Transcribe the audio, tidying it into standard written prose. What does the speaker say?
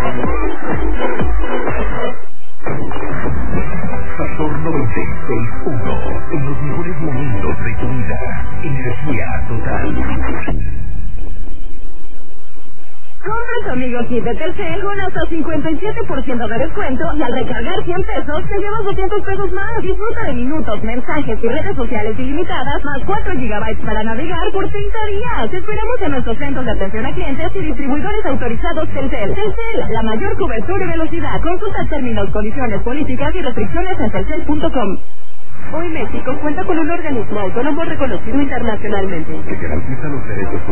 Factor 96.1. En los mejores momentos de tu vida. Energía total. Compra tu amigo kit de Telcel con hasta 57% de descuento y al recargar 100 pesos te llevas 200 pesos más. Disfruta de minutos, mensajes y redes sociales ilimitadas más 4 GB para navegar por 30 días. Te esperamos en nuestros centros de atención a clientes y distribuidores autorizados Telcel. Telcel, la mayor cobertura y velocidad. Consulta términos, condiciones, políticas y restricciones en telcel.com. Hoy México cuenta con un organismo autónomo reconocido internacionalmente que garantiza los derechos